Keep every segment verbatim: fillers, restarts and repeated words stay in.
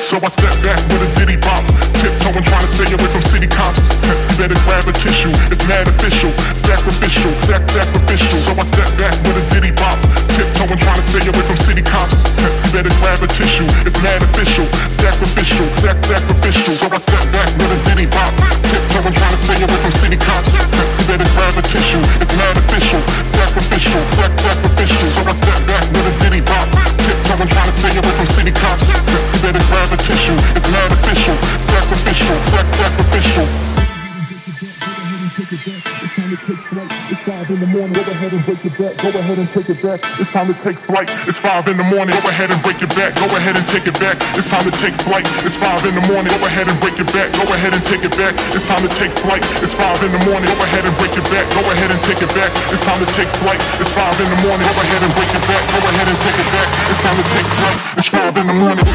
So I step back with a diddy bop, tiptoeing trying to stay away from city cops. You better grab a tissue, it's mad official, sacrificial, sac sacrificial. So I step back with a diddy bop, tiptoeing trying to stay away from city cops. You better grab a tissue, it's mad official, sacrificial, sac sacrificial. So I step back with a diddy bop, tiptoeing trying to stay away from city cops. You better grab a tissue, it's mad official, sacrificial, sac sacrificial. So I step back with a diddy bop, tiptoeing trying to stay away from city cops. You better grab a tissue, it's mad official, sacrificial, sac sacrificial. It's time to take flight. It's five in the morning. Go ahead and break your back. Go ahead and take it back. It's time to take flight. It's five in the morning. Go ahead and break your back. Go ahead and take it back. It's time to take flight. It's five in the morning. Go ahead and break your back. Go ahead and take it back. It's time to take flight. It's five in the morning. Go ahead and break your back. Go ahead and take it back. It's time to take flight. It's five in the morning. Go ahead and break your back. Go ahead and take it back. It's time to take flight. It's five in the morning.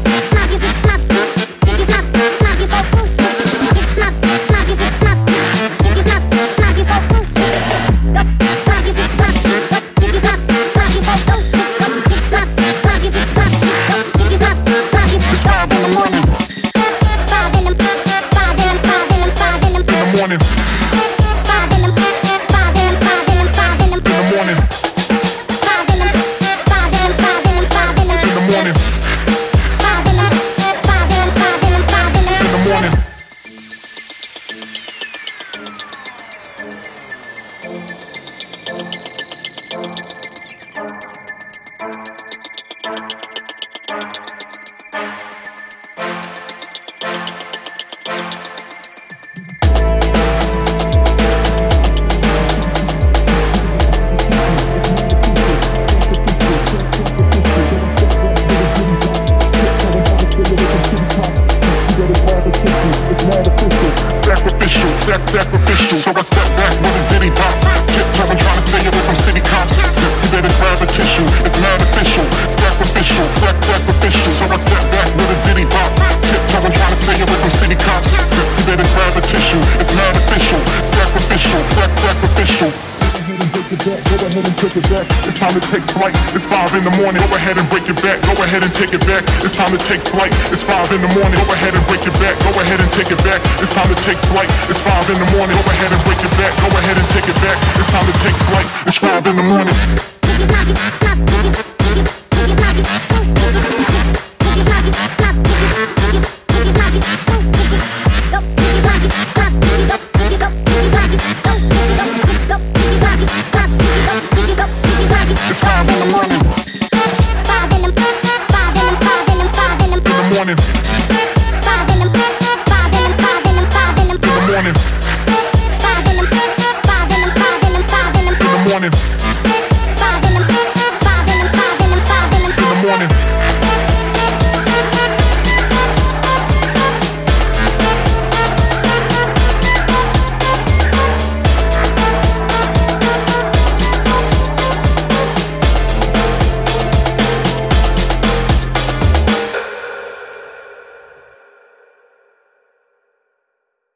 Sacrificial, so I step back with a diddy pop, tiptoeing trying to stay away from city cops. You better grab a tissue, it's mad official, sacrificial, sac sacrificial. So I step back with a diddy pop, tiptoeing trying to stay away from city cops. You better grab a tissue, it's mad official, sacrificial, sac sacrificial. Go ahead and take it back. It's time to take flight. It's five in the morning. Go ahead and break your back. Go ahead and take it back. It's time to take flight. It's five in the morning. Go ahead and break your back. Go ahead and take it back. It's time to take flight. It's five in the morning. Go ahead and break your back. Go ahead and take it back. It's time to take flight. It's five in the morning.